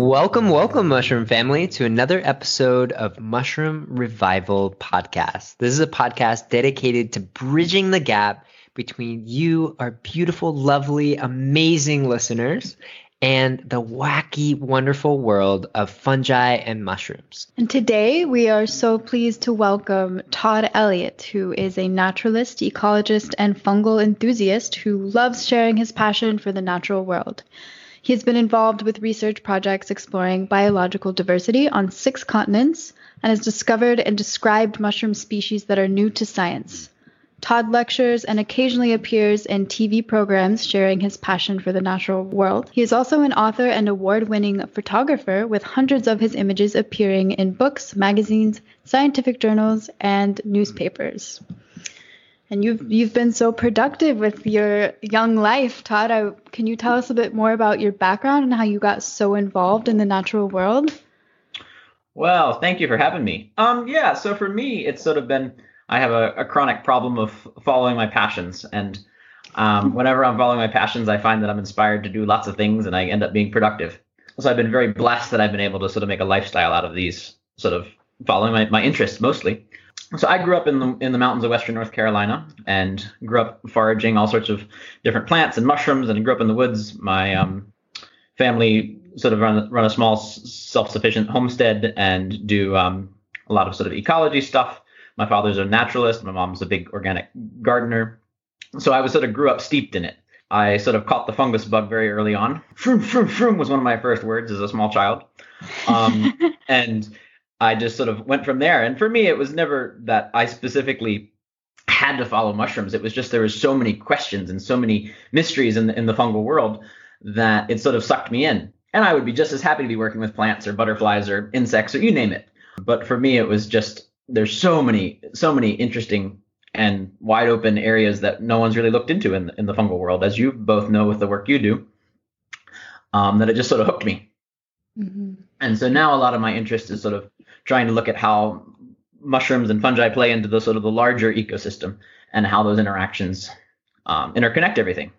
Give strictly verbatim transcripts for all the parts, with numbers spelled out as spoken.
Welcome, welcome, Mushroom Family, to another episode of Mushroom Revival Podcast. This is a podcast dedicated to bridging the gap between you, our beautiful, lovely, amazing listeners, and the wacky, wonderful world of fungi and mushrooms. And today we are so pleased to welcome Todd Elliott, who is a naturalist, ecologist, and fungal enthusiast who loves sharing his passion for the natural world. He has been involved with research projects exploring biological diversity on six continents and has discovered and described mushroom species that are new to science. Todd lectures and occasionally appears in T V programs sharing his passion for the natural world. He is also an author and award-winning photographer with hundreds of his images appearing in books, magazines, scientific journals, and newspapers. And you've you've been so productive with your young life, Todd. I, can you tell us a bit more about your background and how you got so involved in the natural world? Well, thank you for having me. Um, yeah, so for me, it's sort of been, I have a, a chronic problem of following my passions. And um, whenever I'm following my passions, I find that I'm inspired to do lots of things and I end up being productive. So I've been very blessed that I've been able to sort of make a lifestyle out of these, sort of following my, my interests mostly. So I grew up in the in the mountains of Western North Carolina and grew up foraging all sorts of different plants and mushrooms, and I grew up in the woods. My um, family sort of run, run a small self-sufficient homestead and do um, a lot of sort of ecology stuff. My father's a naturalist. My mom's a big organic gardener. So I was sort of grew up steeped in it. I sort of caught the fungus bug very early on. Shroom, shroom, shroom was one of my first words as a small child. Um, and I just sort of went from there. And for me, it was never that I specifically had to follow mushrooms. It was just there was so many questions and so many mysteries in the, in the fungal world that it sort of sucked me in. And I would be just as happy to be working with plants or butterflies or insects or you name it. But for me, it was just there's so many, so many interesting and wide open areas that no one's really looked into in, in the fungal world, as you both know with the work you do, um, that it just sort of hooked me. Mm-hmm. And so now a lot of my interest is sort of trying to look at how mushrooms and fungi play into the sort of the larger ecosystem and how those interactions um, interconnect everything.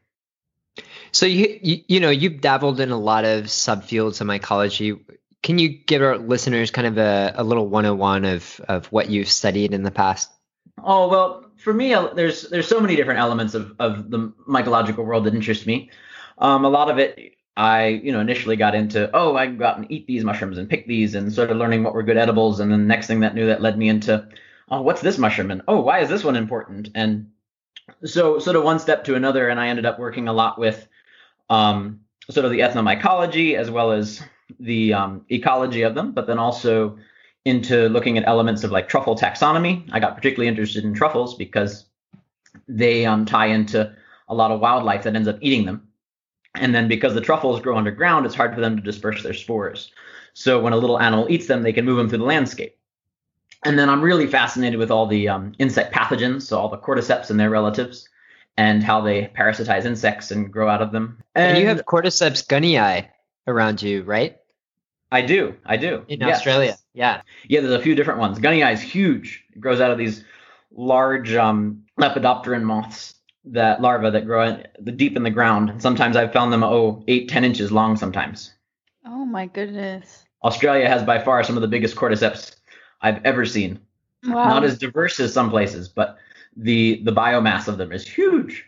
So you, you you know you've dabbled in a lot of subfields of mycology. Can you give our listeners kind of a, a little one oh one of of what you've studied in the past? Oh well, for me, there's there's so many different elements of of the mycological world that interest me. Um, a lot of it. I, you know, initially got into, oh, I go out and eat these mushrooms and pick these and sort of learning what were good edibles. And then the next thing that knew that led me into, oh, what's this mushroom? And, oh, why is this one important? And so sort of one step to another. And I ended up working a lot with um, sort of the ethnomycology as well as the um, ecology of them, but then also into looking at elements of like truffle taxonomy. I got particularly interested in truffles because they um, tie into a lot of wildlife that ends up eating them. And then because the truffles grow underground, it's hard for them to disperse their spores. So when a little animal eats them, they can move them through the landscape. And then I'm really fascinated with all the um, insect pathogens, so all the cordyceps and their relatives, and how they parasitize insects and grow out of them. And, and you have Cordyceps gunnii around you, right? I do. I do. In yes. Australia. Yeah. Yeah, there's a few different ones. Gunnii is huge. It grows out of these large um, lepidopteran moths. That larvae that grow in, the deep in the ground. And sometimes I've found them, oh, eight, ten inches long sometimes. Oh, my goodness. Australia has by far some of the biggest cordyceps I've ever seen. Wow. Not as diverse as some places, but the the biomass of them is huge.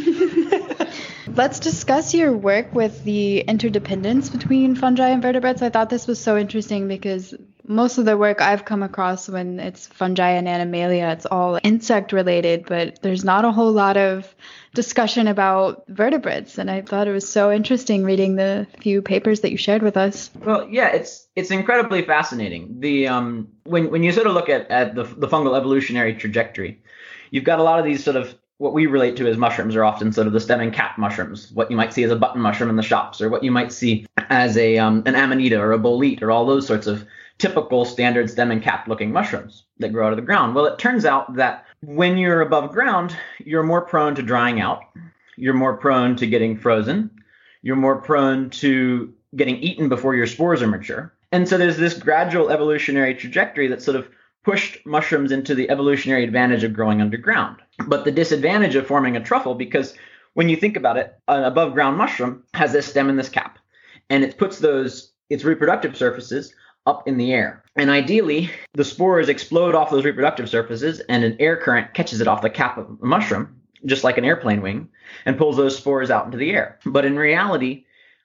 Let's discuss your work with the interdependence between fungi and vertebrates. I thought this was so interesting because most of the work I've come across when it's fungi and animalia, it's all insect related, but there's not a whole lot of discussion about vertebrates. And I thought it was so interesting reading the few papers that you shared with us. Well, yeah, it's it's incredibly fascinating. The um when when you sort of look at, at the the fungal evolutionary trajectory, you've got a lot of these sort of what we relate to as mushrooms are often sort of the stem and cap mushrooms, what you might see as a button mushroom in the shops, or what you might see as a um, an amanita or a bolete, or all those sorts of typical standard stem and cap looking mushrooms that grow out of the ground. Well, it turns out that when you're above ground, you're more prone to drying out, you're more prone to getting frozen, you're more prone to getting eaten before your spores are mature. And so there's this gradual evolutionary trajectory that sort of pushed mushrooms into the evolutionary advantage of growing underground. But the disadvantage of forming a truffle, because when you think about it, an above ground mushroom has this stem and this cap, and it puts those its reproductive surfaces up in the air. And ideally, the spores explode off those reproductive surfaces and an air current catches it off the cap of the mushroom, just like an airplane wing, and pulls those spores out into the air. But in reality,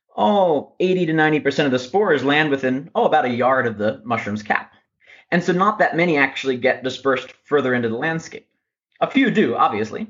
oh, eighty to ninety percent of the spores land within, oh, about a yard of the mushroom's cap. And so not that many actually get dispersed further into the landscape. A few do, obviously.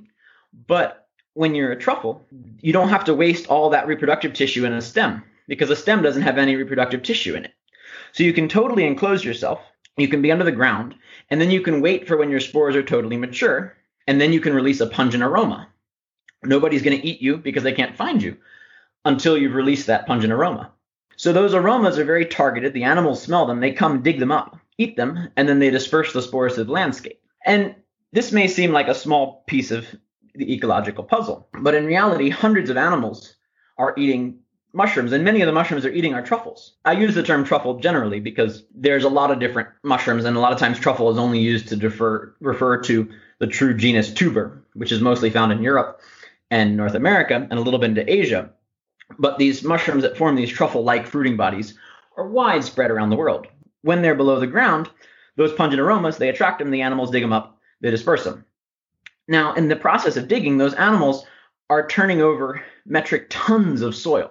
But when you're a truffle, you don't have to waste all that reproductive tissue in a stem, because a stem doesn't have any reproductive tissue in it. So you can totally enclose yourself, you can be under the ground, and then you can wait for when your spores are totally mature, and then you can release a pungent aroma. Nobody's going to eat you because they can't find you until you've released that pungent aroma. So those aromas are very targeted. The animals smell them, they come dig them up, eat them, and then they disperse the spores to the landscape. And this may seem like a small piece of the ecological puzzle, but in reality, hundreds of animals are eating mushrooms, and many of the mushrooms they're eating are truffles. I use the term truffle generally because there's a lot of different mushrooms, and a lot of times truffle is only used to defer, refer to the true genus tuber, which is mostly found in Europe and North America and a little bit into Asia. But these mushrooms that form these truffle-like fruiting bodies are widespread around the world. When they're below the ground, those pungent aromas, they attract them, the animals dig them up, they disperse them. Now, in the process of digging, those animals are turning over metric tons of soil,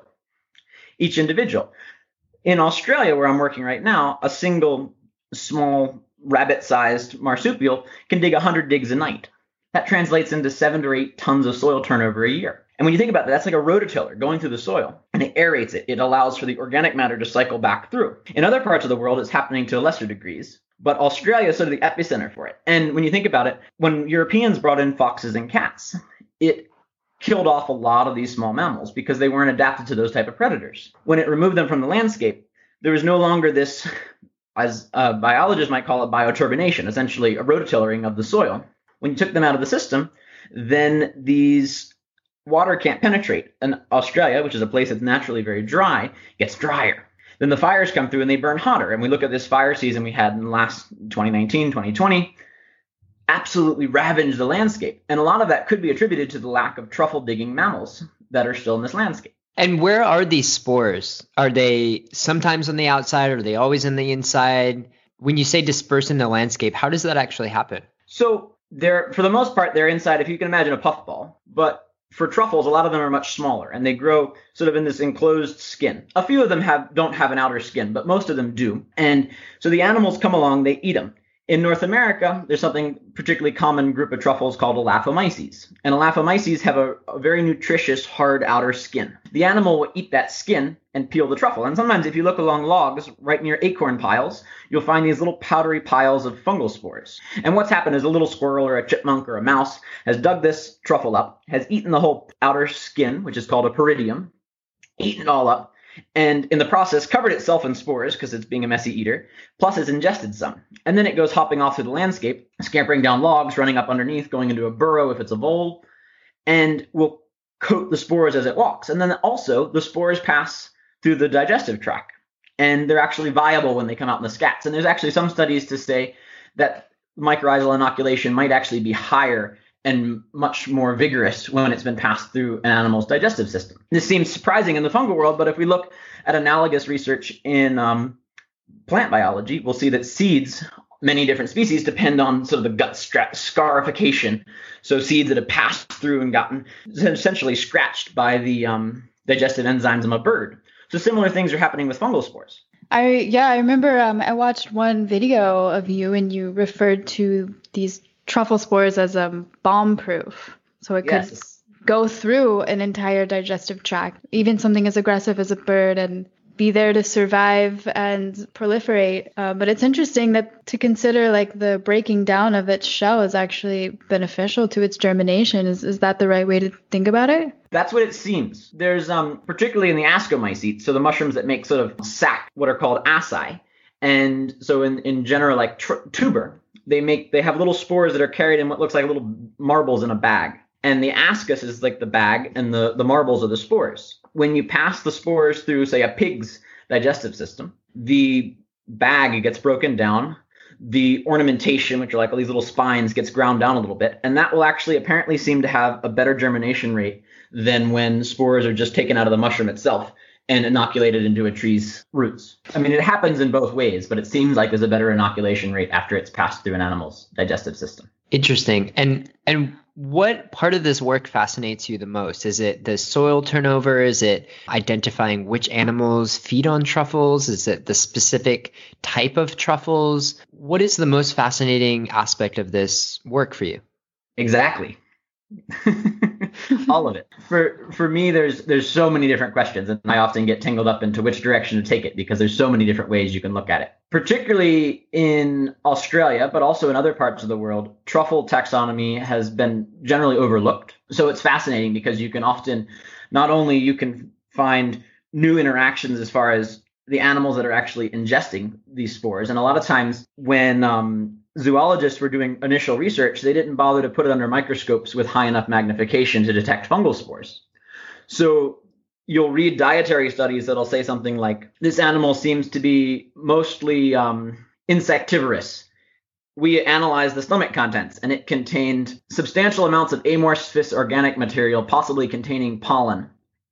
each individual. In Australia, where I'm working right now, a single small rabbit-sized marsupial can dig one hundred digs a night. That translates into seven to eight tons of soil turnover a year. And when you think about that, that's like a rototiller going through the soil, and it aerates it. It allows for the organic matter to cycle back through. In other parts of the world, it's happening to lesser degrees, but Australia is sort of the epicenter for it. And when you think about it, when Europeans brought in foxes and cats, it killed off a lot of these small mammals because they weren't adapted to those type of predators. When it removed them from the landscape, there was no longer this, as uh, biologists might call it, bioturbination, essentially a rototillering of the soil. When you took them out of the system, then these water can't penetrate. And Australia, which is a place that's naturally very dry, gets drier. Then the fires come through and they burn hotter. And we look at this fire season we had in the last twenty nineteen, twenty twenty, absolutely ravaged the landscape. And a lot of that could be attributed to the lack of truffle digging mammals that are still in this landscape. And where are these spores? Are they sometimes on the outside, or are they always on the inside? When you say disperse in the landscape, how does that actually happen? So they're, for the most part, they're inside, if you can imagine a puffball. But for truffles, a lot of them are much smaller, and they grow sort of in this enclosed skin. A few of them have don't have an outer skin, but most of them do. And so the animals come along, they eat them. In North America, there's something particularly common group of truffles called Elaphomyces. And Elaphomyces have a, a very nutritious, hard outer skin. The animal will eat that skin and peel the truffle. And sometimes if you look along logs right near acorn piles, you'll find these little powdery piles of fungal spores. And what's happened is a little squirrel or a chipmunk or a mouse has dug this truffle up, has eaten the whole outer skin, which is called a peridium, eaten it all up, and in the process covered itself in spores because it's being a messy eater, plus it's ingested some. And then it goes hopping off through the landscape, scampering down logs, running up underneath, going into a burrow if it's a vole, and will coat the spores as it walks. And then also the spores pass through the digestive tract, and they're actually viable when they come out in the scats. And there's actually some studies to say that mycorrhizal inoculation might actually be higher and much more vigorous when it's been passed through an animal's digestive system. This seems surprising in the fungal world, but if we look at analogous research in um, plant biology, we'll see that seeds, many different species, depend on sort of the gut stra- scarification. So seeds that have passed through and gotten essentially scratched by the um, digestive enzymes of a bird. So similar things are happening with fungal spores. I yeah, I remember um, I watched one video of you and you referred to these truffle spores as um, bomb-proof. So it Yes. could go through an entire digestive tract, even something as aggressive as a bird, and be there to survive and proliferate. Uh, but it's interesting that to consider like the breaking down of its shell is actually beneficial to its germination. Is is that the right way to think about it? That's what it seems. There's um particularly in the ascomycetes, so the mushrooms that make sort of sac, what are called asci. And so in, in general, like tr- tuber, they make they have little spores that are carried in what looks like little marbles in a bag. And the ascus is like the bag, and the, the marbles are the spores. When you pass the spores through, say, a pig's digestive system, the bag gets broken down. The ornamentation, which are like all these little spines, gets ground down a little bit. And that will actually apparently seem to have a better germination rate than when spores are just taken out of the mushroom itself and inoculate it into a tree's roots. I mean, it happens in both ways, but it seems like there's a better inoculation rate after it's passed through an animal's digestive system. Interesting. And and what part of this work fascinates you the most? Is it the soil turnover? Is it identifying which animals feed on truffles? Is it the specific type of truffles? What is the most fascinating aspect of this work for you? Exactly. All of it. For for me, there's there's so many different questions, and I often get tangled up into which direction to take it because there's so many different ways you can look at it. Particularly in Australia, but also in other parts of the world, truffle taxonomy has been generally overlooked. So it's fascinating because you can often, not only you can find new interactions as far as the animals that are actually ingesting these spores, and a lot of times when um, zoologists were doing initial research, they didn't bother to put it under microscopes with high enough magnification to detect fungal spores. So you'll read dietary studies that'll say something like, this animal seems to be mostly um, insectivorous. We analyzed the stomach contents, and it contained substantial amounts of amorphous organic material, possibly containing pollen,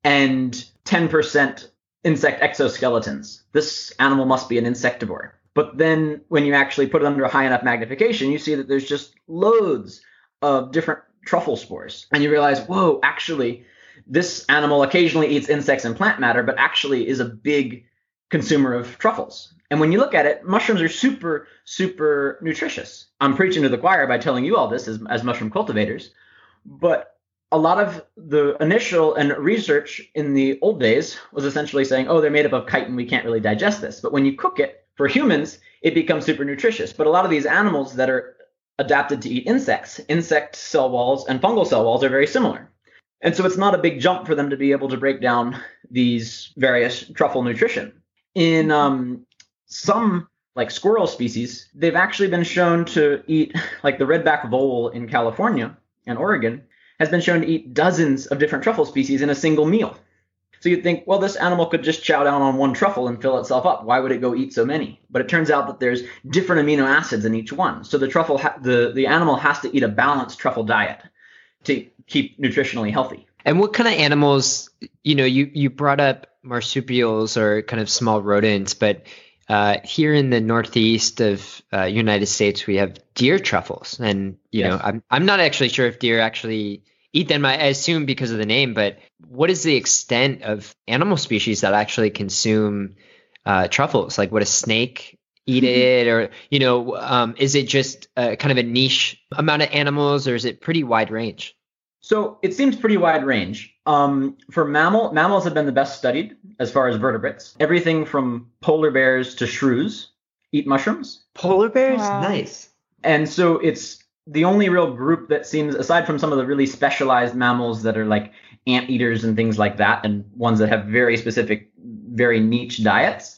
and ten percent insect exoskeletons. This animal must be an insectivore. But then when you actually put it under a high enough magnification, you see that there's just loads of different truffle spores. And you realize, whoa, actually, this animal occasionally eats insects and plant matter, but actually is a big consumer of truffles. And when you look at it, mushrooms are super, super nutritious. I'm preaching to the choir by telling you all this as, as mushroom cultivators. But a lot of the initial and research in the old days was essentially saying, oh, they're made up of chitin, we can't really digest this. But when you cook it, for humans, it becomes super nutritious. But a lot of these animals that are adapted to eat insects, insect cell walls and fungal cell walls are very similar. And so it's not a big jump for them to be able to break down these various truffle nutrition. In um, some like squirrel species, they've actually been shown to eat, like the redback vole in California and Oregon, has been shown to eat dozens of different truffle species in a single meal. So you'd think, well, this animal could just chow down on one truffle and fill itself up. Why would it go eat so many? But it turns out that there's different amino acids in each one. So the truffle, ha- the, the animal has to eat a balanced truffle diet to keep nutritionally healthy. And what kind of animals, you know, you, you brought up marsupials or kind of small rodents, but uh, here in the northeast of uh, United States, we have deer truffles. And, you Yes. know, I'm I'm not actually sure if deer actually eat them. I assume because of the name, but what is the extent of animal species that actually consume uh, truffles? Like, would a snake eat it, or you know, um, is it just uh, kind of a niche amount of animals, or is it pretty wide range? So it seems pretty wide range. Um, for mammal, mammals have been the best studied as far as vertebrates. Everything from polar bears to shrews eat mushrooms. Polar bears, Wow. nice. And so it's the only real group that seems, aside from some of the really specialized mammals that are like anteaters and things like that, and ones that have very specific, very niche diets,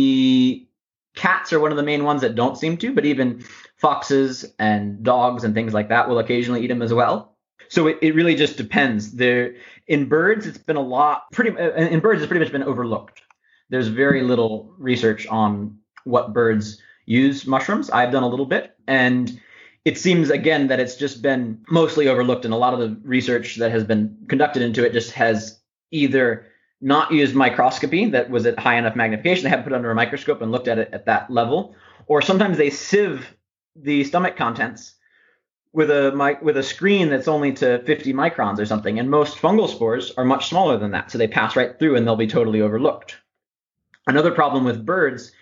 the cats are one of the main ones that don't seem to, but even foxes and dogs and things like that will occasionally eat them as well. So it, it really just depends. There, in birds, it's been a lot, pretty, in birds, it's pretty much been overlooked. There's very little research on what birds use mushrooms. I've done a little bit, and it seems, again, that it's just been mostly overlooked, and a lot of the research that has been conducted into it just has either not used microscopy that was at high enough magnification, they haven't put it under a microscope and looked at it at that level, or sometimes they sieve the stomach contents with a with a screen that's only to fifty microns or something, and most fungal spores are much smaller than that, so they pass right through and they'll be totally overlooked. Another problem with birds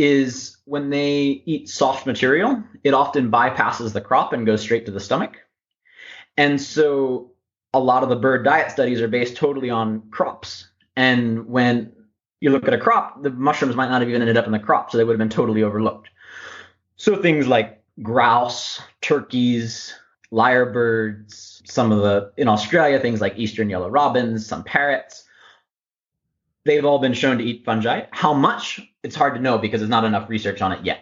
is when they eat soft material, it often bypasses the crop and goes straight to the stomach. And so a lot of the bird diet studies are based totally on crops. And when you look at a crop, the mushrooms might not have even ended up in the crop, so they would have been totally overlooked. So things like grouse, turkeys, lyrebirds, some of the, in Australia, things like eastern yellow robins, some parrots, they've all been shown to eat fungi. How much? It's hard to know because there's not enough research on it yet.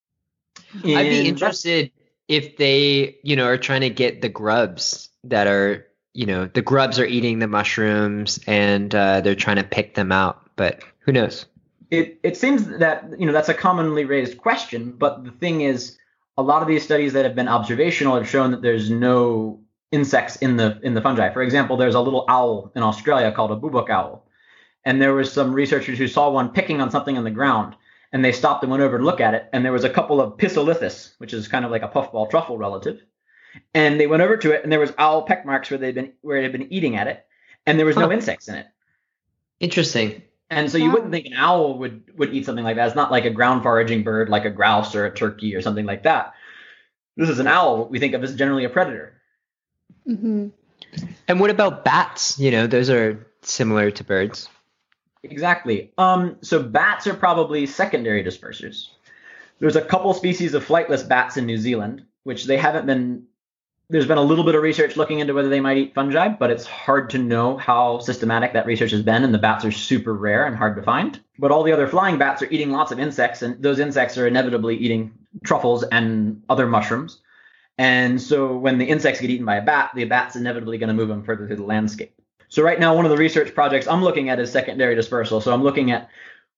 In I'd be interested if they, you know, are trying to get the grubs that are, you know, the grubs are eating the mushrooms and uh, they're trying to pick them out. But who knows? It it seems that, you know, that's a commonly raised question. But the thing is, a lot of these studies that have been observational have shown that there's no insects in the in the fungi. For example, there's a little owl in Australia called a bubuk owl. and there was some researchers who saw one picking on something on the ground, and they stopped and went over to look at it, and there was a couple of Pisolithus, which is kind of like a puffball truffle relative, and they went over to it, and there was owl peck marks where they'd been where it had been eating at it, and there was huh. no insects in it. Interesting. And so you wouldn't think an owl would would eat something like that. It's not like a ground foraging bird like a grouse or a turkey or something like that. This is an owl. What we think of as generally a predator. Mm-hmm. And what about bats? You know, those are similar to birds. Exactly. Um, so bats are probably secondary dispersers. There's a couple species of flightless bats in New Zealand, which they haven't been, there's been a little bit of research looking into whether they might eat fungi, but it's hard to know how systematic that research has been, and the bats are super rare and hard to find. But all the other flying bats are eating lots of insects, and those insects are inevitably eating truffles and other mushrooms. And so when the insects get eaten by a bat, the bat's inevitably going to move them further through the landscape. So right now, one of the research projects I'm looking at is secondary dispersal. So I'm looking at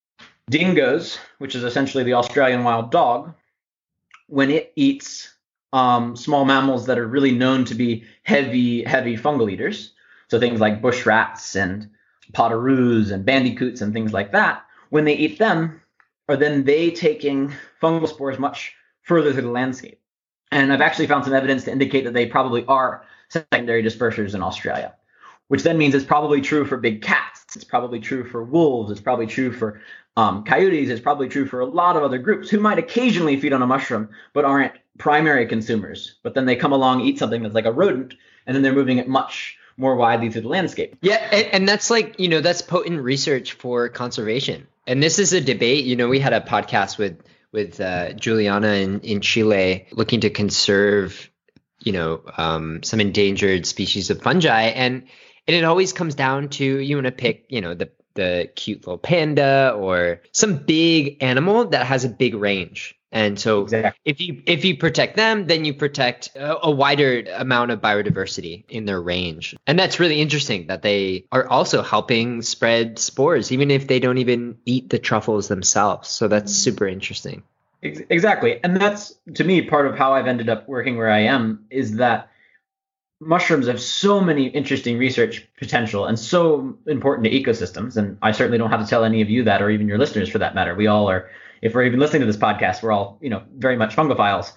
dingoes, which is essentially the Australian wild dog, when it eats um, small mammals that are really known to be heavy, heavy fungal eaters. So things like bush rats and potoroos and bandicoots and things like that. When they eat them, are then they taking fungal spores much further through the landscape? And I've actually found some evidence to indicate that they probably are secondary dispersers in Australia, which then means it's probably true for big cats. It's probably true for wolves. It's probably true for um, coyotes. It's probably true for a lot of other groups who might occasionally feed on a mushroom, but aren't primary consumers. But then they come along, eat something that's like a rodent, and then they're moving it much more widely through the landscape. Yeah, and, and that's like, you know, that's potent research for conservation. And this is a debate. You know, we had a podcast with with uh, Juliana in, in Chile looking to conserve, you know, um, some endangered species of fungi. And, and it always comes down to, you want to pick, you know, the, the cute little panda or some big animal that has a big range. And so exactly. if you if you protect them, then you protect a, a wider amount of biodiversity in their range. And that's really interesting that they are also helping spread spores, even if they don't even eat the truffles themselves. So that's super interesting. Exactly. And that's, to me, part of how I've ended up working where I am, is that mushrooms have so many interesting research potential and so important to ecosystems. And I certainly don't have to tell any of you that, or even your listeners for that matter. We all are. If we're even listening to this podcast, we're all, you know, very much fungophiles.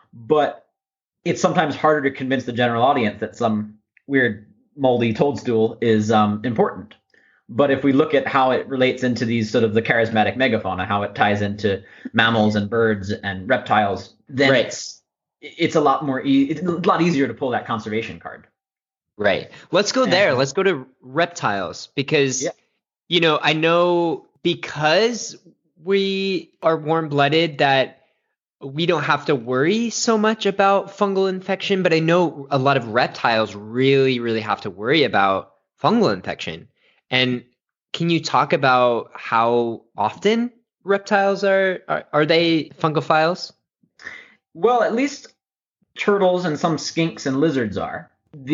But it's sometimes harder to convince the general audience that some weird moldy toadstool is um, important. But if we look at how it relates into these sort of the charismatic megafauna, how it ties into mammals and birds and reptiles, then right. it's it's a lot more e- it's a lot easier to pull that conservation card. Right. Let's go there. And, Let's go to reptiles because, yeah. you know, I know because we are warm-blooded that we don't have to worry so much about fungal infection, but I know a lot of reptiles really, really have to worry about fungal infection. And can you talk about how often reptiles are, are, are they fungophiles? Well, at least turtles and some skinks and lizards are.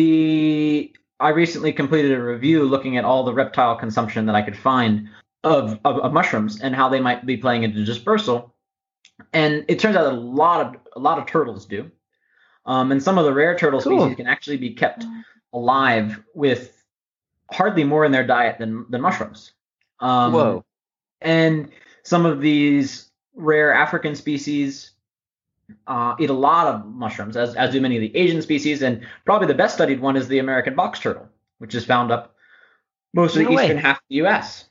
The I recently completed a review looking at all the reptile consumption that I could find Of, of of mushrooms and how they might be playing into dispersal, and it turns out that a lot of a lot of turtles do, um, and some of the rare turtle cool. species can actually be kept alive with hardly more in their diet than than mushrooms. Um, Whoa! And some of these rare African species uh, eat a lot of mushrooms, as as do many of the Asian species, and probably the best studied one is the American box turtle, which is found up most of the no eastern way. half of the U S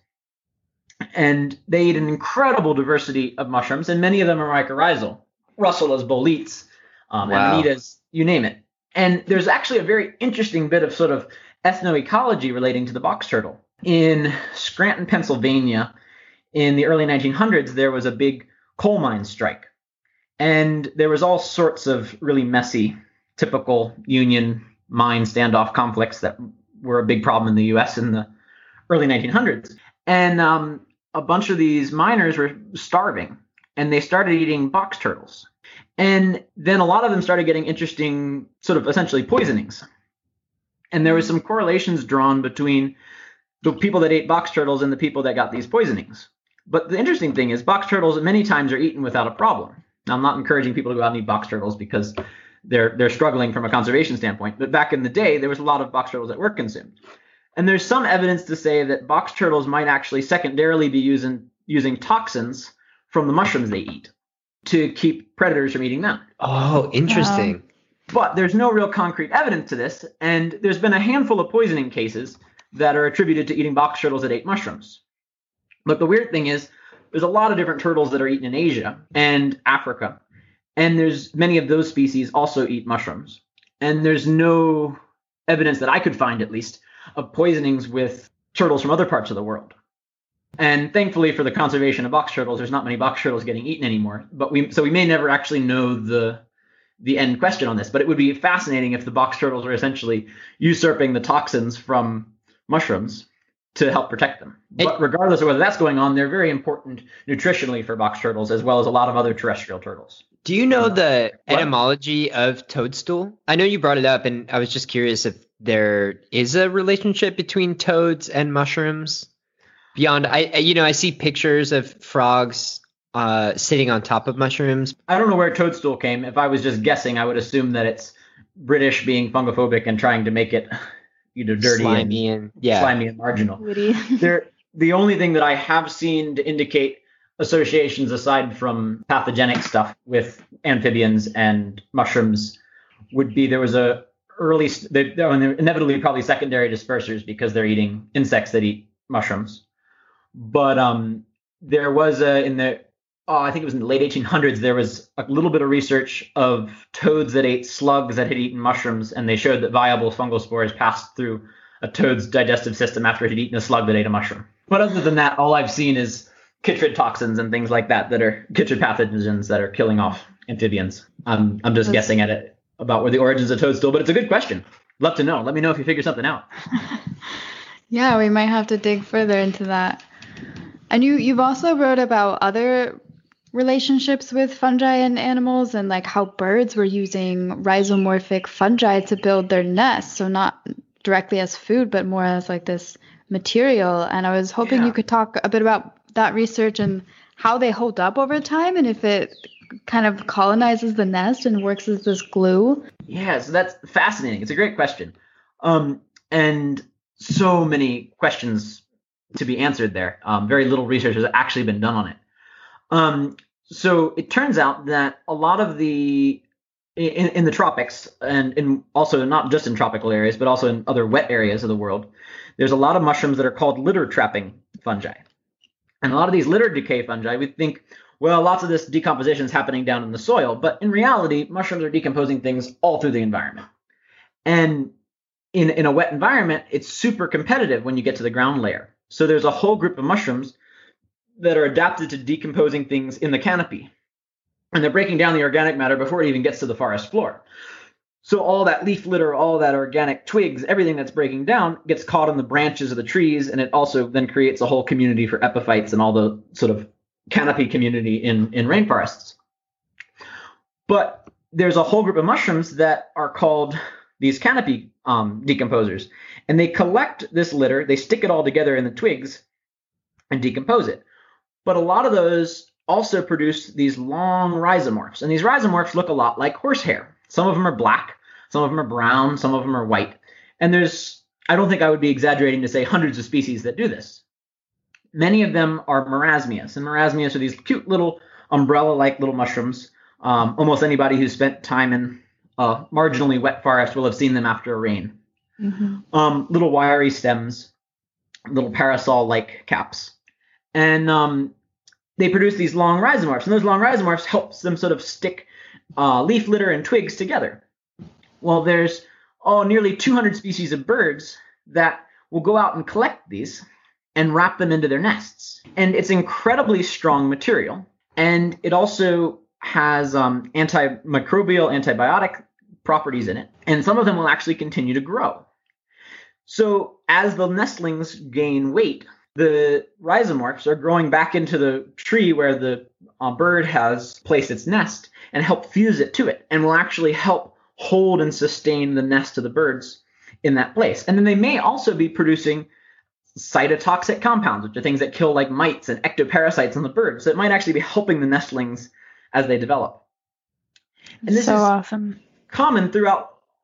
And they eat an incredible diversity of mushrooms, and many of them are mycorrhizal. Russulas, boletes, um, wow. amanitas, you name it. And there's actually a very interesting bit of sort of ethnoecology relating to the box turtle. In Scranton, Pennsylvania, in the early nineteen hundreds, there was a big coal mine strike. And there was all sorts of really messy, typical Union mine standoff conflicts that were a big problem in the U S in the early nineteen hundreds. And um, a bunch of these miners were starving, and they started eating box turtles. And then a lot of them started getting interesting sort of essentially poisonings. And there was some correlations drawn between the people that ate box turtles and the people that got these poisonings. But the interesting thing is box turtles many times are eaten without a problem. Now, I'm not encouraging people to go out and eat box turtles because they're they're struggling from a conservation standpoint. But back in the day, there was a lot of box turtles that were consumed. And there's some evidence to say that box turtles might actually secondarily be using using toxins from the mushrooms they eat to keep predators from eating them. Oh, interesting. Um, But there's no real concrete evidence to this, and there's been a handful of poisoning cases that are attributed to eating box turtles that ate mushrooms. But the weird thing is, there's a lot of different turtles that are eaten in Asia and Africa, and there's many of those species also eat mushrooms. And there's no evidence that I could find, at least, of poisonings with turtles from other parts of the world. And thankfully for the conservation of box turtles, there's not many box turtles getting eaten anymore. But we so we may never actually know the the end question on this. But it would be fascinating if the box turtles are essentially usurping the toxins from mushrooms to help protect them. But It- regardless of whether that's going on, they're very important nutritionally for box turtles, as well as a lot of other terrestrial turtles. Do you know the What? etymology of toadstool? I know you brought it up, and I was just curious if there is a relationship between toads and mushrooms. Beyond, I I- you know, I see pictures of frogs uh, sitting on top of mushrooms. I don't know where toadstool came. If I was just guessing, I would assume that it's British being fungophobic and trying to make it, you know, dirty Slimy and and yeah. slimy and marginal. Witty. There, the only thing that I have seen to indicate associations aside from pathogenic stuff with amphibians and mushrooms would be there was a early, they, they're inevitably probably secondary dispersers because they're eating insects that eat mushrooms. But um, there was a, in the, oh, I think it was in the late eighteen hundreds, there was a little bit of research of toads that ate slugs that had eaten mushrooms, and they showed that viable fungal spores passed through a toad's digestive system after it had eaten a slug that ate a mushroom. But other than that, all I've seen is chytrid toxins and things like that that are chytrid pathogens that are killing off amphibians. I'm I'm just That's- guessing at it about where the origins of toadstool, but it's a good question. Love to know. Let me know if you figure something out. Yeah, we might have to dig further into that. And you, you've also wrote about other relationships with fungi and animals, and like how birds were using rhizomorphic fungi to build their nests. So not directly as food, but more as like this material. And I was hoping Yeah. you could talk a bit about that research and how they hold up over time, and if it kind of colonizes the nest and works as this glue. Yeah, so that's fascinating. It's a great question. Um, and so many questions to be answered there. Um, very little research has actually been done on it. Um, so it turns out that a lot of the, in, in the tropics, and in also not just in tropical areas, but also in other wet areas of the world, there's a lot of mushrooms that are called litter trapping fungi. And a lot of these litter decay fungi, we think, well, lots of this decomposition is happening down in the soil, but in reality, mushrooms are decomposing things all through the environment. And in, in a wet environment, it's super competitive when you get to the ground layer. So there's a whole group of mushrooms that are adapted to decomposing things in the canopy. And they're breaking down the organic matter before it even gets to the forest floor. So all that leaf litter, all that organic twigs, everything that's breaking down gets caught in the branches of the trees, and it also then creates a whole community for epiphytes and all the sort of canopy community in, in rainforests. But there's a whole group of mushrooms that are called these canopy um, decomposers. And they collect this litter, they stick it all together in the twigs and decompose it. But a lot of those also produce these long rhizomorphs. And these rhizomorphs look a lot like horsehair. Some of them are black, some of them are brown, some of them are white. And there's, I don't think I would be exaggerating to say hundreds of species that do this. Many of them are marasmias. And marasmias are these cute little umbrella-like little mushrooms. Um, almost anybody who's spent time in a marginally wet forest will have seen them after a rain. Mm-hmm. Um, little wiry stems, little parasol-like caps. And um, they produce these long rhizomorphs. And those long rhizomorphs helps them sort of stick uh, leaf litter and twigs together. Well, there's oh, nearly two hundred species of birds that will go out and collect these and wrap them into their nests. And it's incredibly strong material. And it also has um, antimicrobial, antibiotic properties in it. And some of them will actually continue to grow. So as the nestlings gain weight, the rhizomorphs are growing back into the tree where the uh, bird has placed its nest and help fuse it to it, and will actually help hold and sustain the nest of the birds in that place. And then they may also be producing cytotoxic compounds, which are things that kill like mites and ectoparasites on the birds. So it might actually be helping the nestlings as they develop. And this So is awesome. common throughout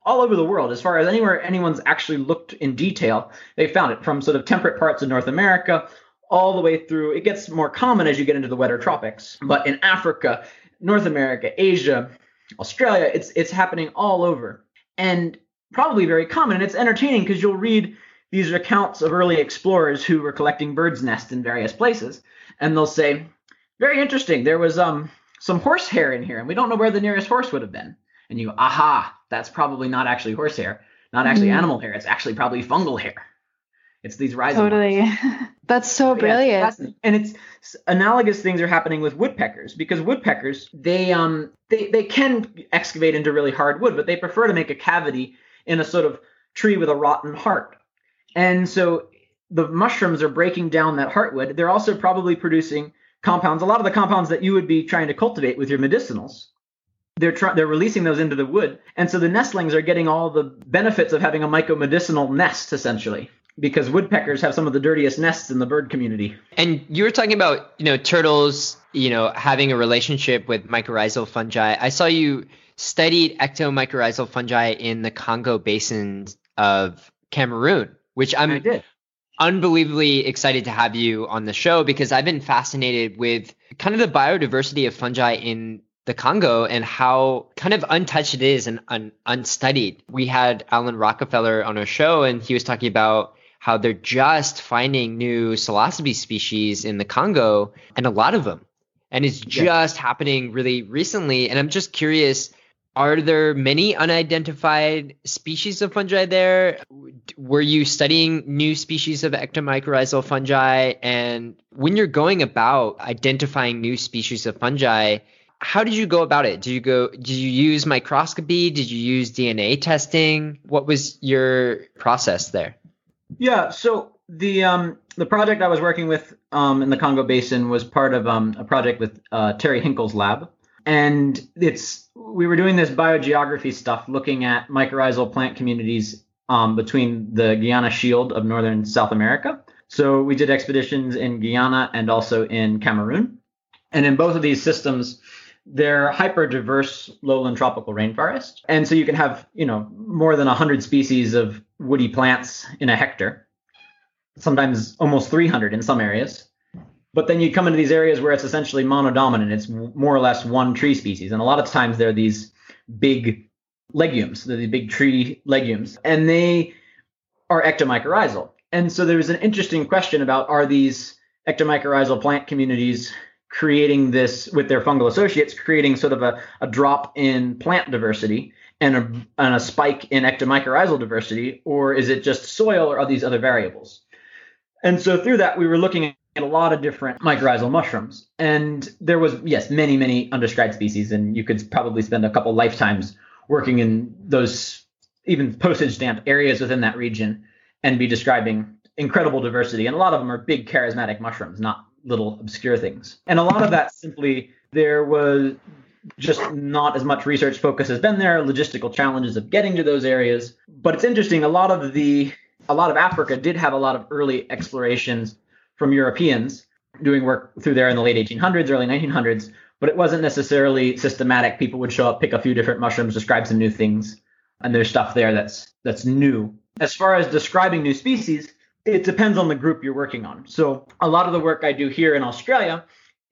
all over the world. As far as anywhere anyone's actually looked in detail, they found it from sort of temperate parts of North America all the way through. It gets more common as you get into the wetter tropics, but in Africa, North America, Asia, Australia, it's it's happening all over, and probably very common. And it's entertaining because you'll read these accounts of early explorers who were collecting birds' nests in various places, and they'll say, very interesting, there was um some horsehair in here, and we don't know where the nearest horse would have been. And you go, aha, that's probably not actually horsehair, not actually mm. animal hair. It's actually probably fungal hair. It's these rhizomes. Totally. That's so brilliant. Yeah, and it's analogous things are happening with woodpeckers, because woodpeckers, they um they, they can excavate into really hard wood, but they prefer to make a cavity in a sort of tree with a rotten heart. And so the mushrooms are breaking down that heartwood. They're also probably producing compounds, a lot of the compounds that you would be trying to cultivate with your medicinals. They're trying, they're releasing those into the wood. And so the nestlings are getting all the benefits of having a mycomedicinal nest, essentially, because woodpeckers have some of the dirtiest nests in the bird community. And you were talking about, you know, turtles, you know, having a relationship with mycorrhizal fungi. I saw you studied ectomycorrhizal fungi in the Congo basin of Cameroon, which I'm I did. unbelievably excited to have you on the show, because I've been fascinated with kind of the biodiversity of fungi in the Congo and how kind of untouched it is and un- unstudied. We had Alan Rockefeller on our show, and he was talking about how they're just finding new psilocybe species in the Congo, and a lot of them. And it's just yeah. happening really recently. And I'm just curious, are there many unidentified species of fungi there? Were you studying new species of ectomycorrhizal fungi? And when you're going about identifying new species of fungi, how did you go about it? Did you go, did you use microscopy? Did you use D N A testing? What was your process there? Yeah, so the um, the project I was working with um, in the Congo Basin was part of um, a project with uh, Terry Hinkle's lab. And it's we were doing this biogeography stuff, looking at mycorrhizal plant communities um, between the Guiana Shield of northern South America. So we did expeditions in Guyana and also in Cameroon. And in both of these systems, they're hyper diverse lowland tropical rainforest. And so you can have, you know, more than one hundred species of woody plants in a hectare, sometimes almost three hundred in some areas. But then you come into these areas where it's essentially monodominant. It's more or less one tree species. And a lot of times they're these big legumes, they're these big tree legumes, and they are ectomycorrhizal. And so there's an interesting question about, are these ectomycorrhizal plant communities creating this with their fungal associates, creating sort of a, a drop in plant diversity and a, and a spike in ectomycorrhizal diversity, or is it just soil, or are these other variables? And so through that, we were looking at a lot of different mycorrhizal mushrooms. And there was, yes, many, many undescribed species, and you could probably spend a couple lifetimes working in those even postage stamped areas within that region and be describing incredible diversity. And a lot of them are big charismatic mushrooms, not little obscure things. And a lot of that simply, there was just not as much research focus has been there, logistical challenges of getting to those areas. But it's interesting, a lot of the, a lot of Africa did have a lot of early explorations from Europeans doing work through there in the late eighteen hundreds, early nineteen hundreds, but it wasn't necessarily systematic. People would show up, pick a few different mushrooms, describe some new things, and there's stuff there that's that's new. As far as describing new species, it depends on the group you're working on. So a lot of the work I do here in Australia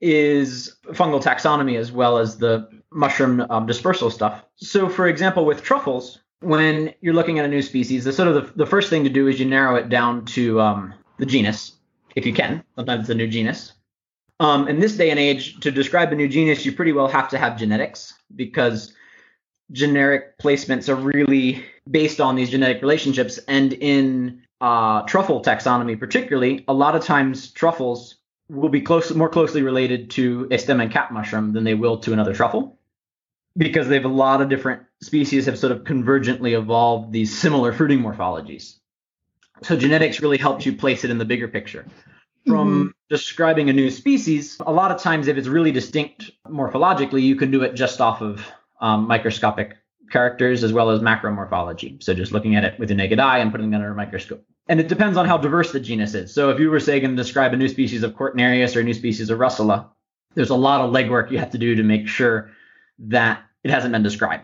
is fungal taxonomy as well as the mushroom um, dispersal stuff. So for example, with truffles, when you're looking at a new species, the sort of the, the first thing to do is you narrow it down to um, the genus, if you can. Sometimes it's a new genus. Um, in this day and age, to describe a new genus, you pretty well have to have genetics, because generic placements are really based on these genetic relationships. And in uh, truffle taxonomy particularly, a lot of times truffles will be close, more closely related to a stem and cap mushroom than they will to another truffle, because they have a lot of different species have sort of convergently evolved these similar fruiting morphologies. So genetics really helps you place it in the bigger picture. From mm-hmm. describing a new species, a lot of times if it's really distinct morphologically, you can do it just off of um, microscopic characters as well as macromorphology. So just looking at it with a naked eye and putting it under a microscope. And it depends on how diverse the genus is. So if you were, say, going to describe a new species of Cortinarius or a new species of Russula, there's a lot of legwork you have to do to make sure that it hasn't been described.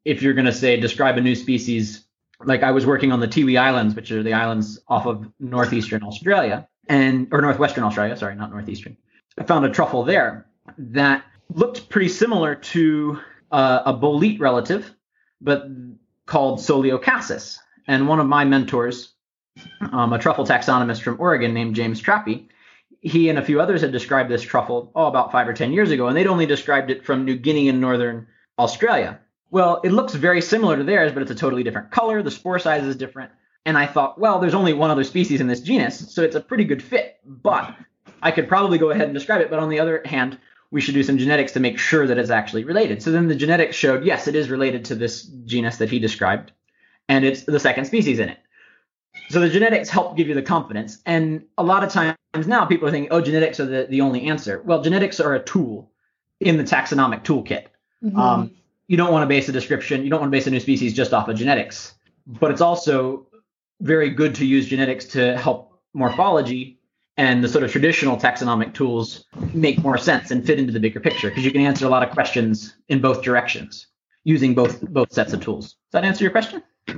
if you're going to say describe a new species, like I was working on the Tiwi Islands, which are the islands off of northeastern Australia and or northwestern Australia, sorry, not northeastern. I found a truffle there that looked pretty similar to uh, a bolete relative, but called Soliocassis. And one of my mentors, um, a truffle taxonomist from Oregon named James Trappy, he and a few others had described this truffle oh, about five or ten years ago, and they'd only described it from New Guinea and northern Australia. Well, it looks very similar to theirs, but it's a totally different color. The spore size is different. And I thought, well, there's only one other species in this genus, so it's a pretty good fit. But I could probably go ahead and describe it. But on the other hand, we should do some genetics to make sure that it's actually related. So then the genetics showed, yes, it is related to this genus that he described, and it's the second species in it. So the genetics help give you the confidence. And a lot of times now people are thinking, oh, genetics are the, the only answer. Well, genetics are a tool in the taxonomic toolkit. Mm-hmm. Um, you don't want to base a description. You don't want to base a new species just off of genetics. But it's also very good to use genetics to help morphology and the sort of traditional taxonomic tools make more sense and fit into the bigger picture, because you can answer a lot of questions in both directions using both both sets of tools. Does that answer your question?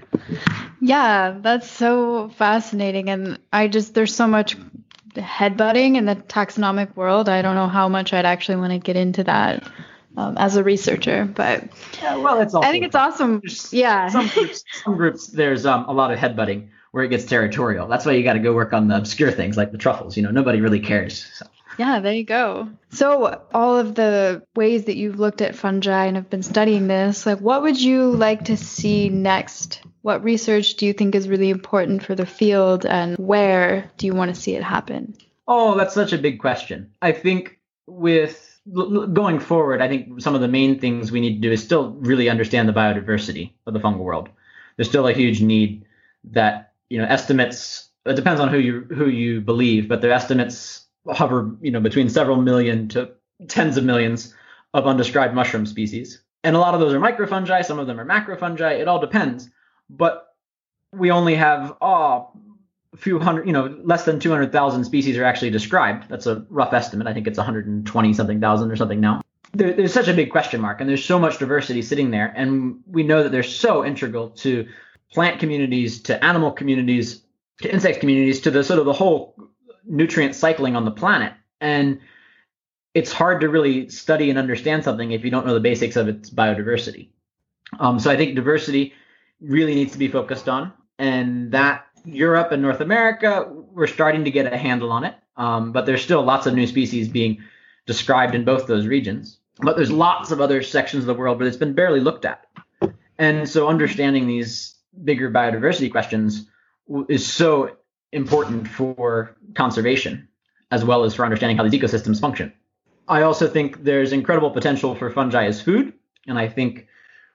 Yeah, that's so fascinating. And I just, there's so much headbutting in the taxonomic world. I don't know how much I'd actually want to get into that um, as a researcher, but yeah, well, it's also I think it's awesome. There's yeah. Some groups, some groups there's um, a lot of headbutting where it gets territorial. That's why you got to go work on the obscure things like the truffles. You know, nobody really cares. So. Yeah, there you go. So all of the ways that you've looked at fungi and have been studying this, like what would you like to see next? What research do you think is really important for the field, and where do you want to see it happen? Oh, that's such a big question. I think with going forward, I think some of the main things we need to do is still really understand the biodiversity of the fungal world. There's still a huge need that, you know, estimates, it depends on who you who you believe, but their estimates hover, you know, between several million to tens of millions of undescribed mushroom species. And a lot of those are microfungi, some of them are macrofungi, it all depends. But we only have oh, a few hundred, you know, less than two hundred thousand species are actually described. That's a rough estimate. I think it's one hundred twenty something thousand or something now. There, there's such a big question mark, and there's so much diversity sitting there. And we know that they're so integral to plant communities, to animal communities, to insect communities, to the sort of the whole nutrient cycling on the planet. And it's hard to really study and understand something if you don't know the basics of its biodiversity. Um, so I think diversity really needs to be focused on, and that Europe and North America, we're starting to get a handle on it. Um, but there's still lots of new species being described in both those regions. But there's lots of other sections of the world where it's been barely looked at. And so understanding these bigger biodiversity questions is so important for conservation, as well as for understanding how these ecosystems function. I also think there's incredible potential for fungi as food. And I think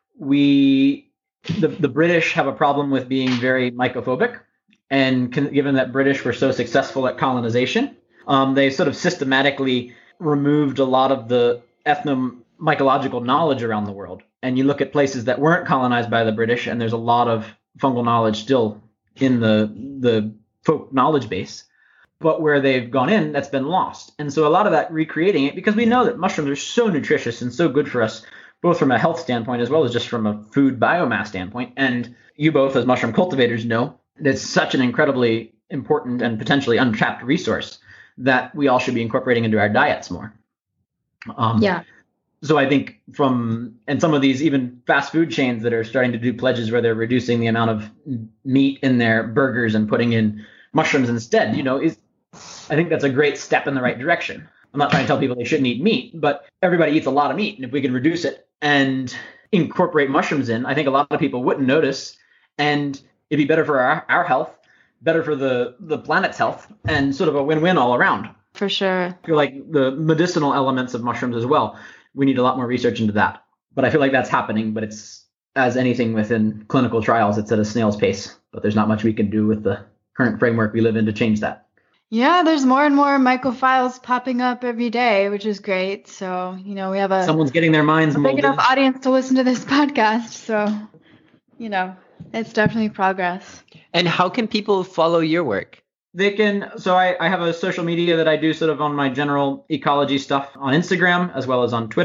we, the, the British have a problem with being very mycophobic. And can, given that British were so successful at colonization, um, they sort of systematically removed a lot of the ethnomycological knowledge around the world. And you look at places that weren't colonized by the British, and there's a lot of fungal knowledge still in the the folk knowledge base. But where they've gone in, that's been lost. And so a lot of that recreating it, because we know that mushrooms are so nutritious and so good for us, both from a health standpoint as well as just from a food biomass standpoint. And you both, as mushroom cultivators, know it's such an incredibly important and potentially untapped resource that we all should be incorporating into our diets more. Um, yeah. So I think from, and some of these even fast food chains that are starting to do pledges where they're reducing the amount of meat in their burgers and putting in mushrooms instead, you know, is, I think that's a great step in the right direction. I'm not trying to tell people they shouldn't eat meat, but everybody eats a lot of meat. And if we can reduce it and incorporate mushrooms in, I think a lot of people wouldn't notice. And it'd be better for our, our health, better for the, the planet's health, and sort of a win-win all around. For sure. I feel like the medicinal elements of mushrooms as well, we need a lot more research into that. But I feel like that's happening, but it's, as anything within clinical trials, it's at a snail's pace. But there's not much we can do with the current framework we live in to change that. Yeah, there's more and more mycophiles popping up every day, which is great. So, you know, we have a someone's getting their minds a big molded. enough audience to listen to this podcast. So, you know, it's definitely progress. And how can people follow your work? They can. So I, I have a social media that I do sort of on my general ecology stuff on Instagram as well as on Twitter.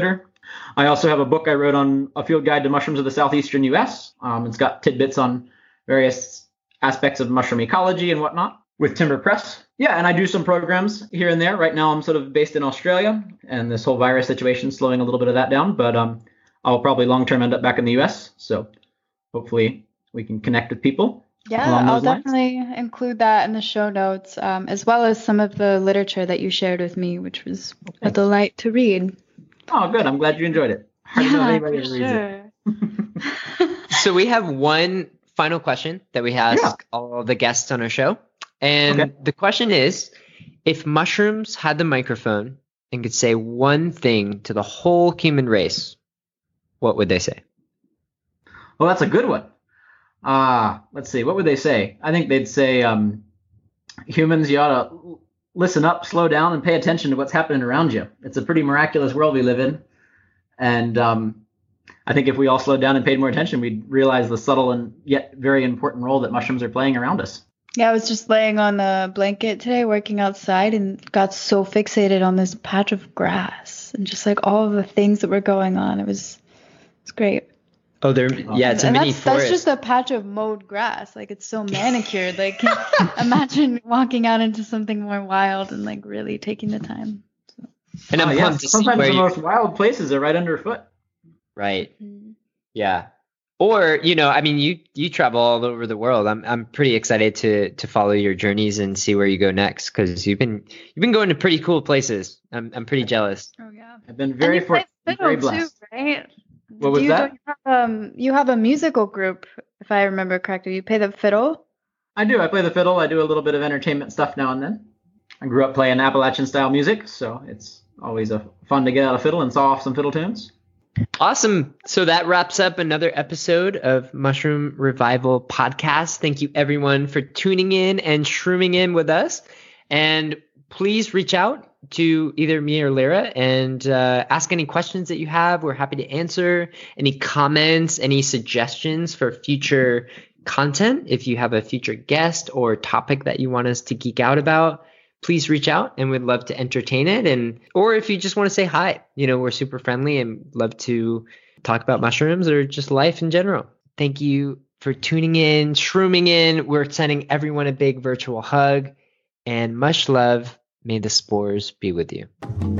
I also have a book I wrote on a field guide to mushrooms of the southeastern U S. Um, it's got tidbits on various aspects of mushroom ecology and whatnot with Timber Press. Yeah, and I do some programs here and there. Right now I'm sort of based in Australia, and this whole virus situation is slowing a little bit of that down, but um, I'll probably long-term end up back in the U S, so hopefully we can connect with people. Yeah, I'll definitely include that in the show notes, um, as well as some of the literature that you shared with me, which was a delight to read. Oh, good. I'm glad you enjoyed it. I don't know if anybody ever reads it. So we have one final question that we ask yeah. all the guests on our show. And okay. the question is, if mushrooms had the microphone and could say one thing to the whole human race, what would they say? Well, that's a good one. Uh, let's see. What would they say? I think they'd say, um, humans, you ought to listen up, slow down, and pay attention to what's happening around you. It's a pretty miraculous world we live in. And um, I think if we all slowed down and paid more attention, we'd realize the subtle and yet very important role that mushrooms are playing around us. Yeah, I was just laying on the blanket today, working outside, and got so fixated on this patch of grass and just like all of the things that were going on. It was, it's great. Oh, there, yeah, it's a and mini that's, forest. That's just a patch of mowed grass. Like, it's so manicured. Like, imagine walking out into something more wild and like really taking the time. So. And I'm oh, pumped yeah. to Sometimes see where the you... most wild places are right underfoot. Right. Mm-hmm. Yeah. Or, you know, I mean, you you travel all over the world. I'm I'm pretty excited to to follow your journeys and see where you go next, because you've been you've been going to pretty cool places. I'm I'm pretty jealous. Oh yeah. I've been very fortunate, very blessed. Too, right? What was you, that? You have, um, you have a musical group, if I remember correctly. You play the fiddle? I do. I play the fiddle. I do a little bit of entertainment stuff now and then. I grew up playing Appalachian-style music, so it's always a fun to get out a fiddle and saw off some fiddle tunes. Awesome. So that wraps up another episode of Mushroom Revival Podcast. Thank you, everyone, for tuning in and shrooming in with us. And please reach out to either me or Lyra and uh, ask any questions that you have. We're happy to answer any comments, any suggestions for future content. If you have a future guest or topic that you want us to geek out about, please reach out and we'd love to entertain it. And or if you just want to say hi, you know, we're super friendly and love to talk about mushrooms or just life in general. Thank you for tuning in, shrooming in. We're sending everyone a big virtual hug and much love. May the spores be with you.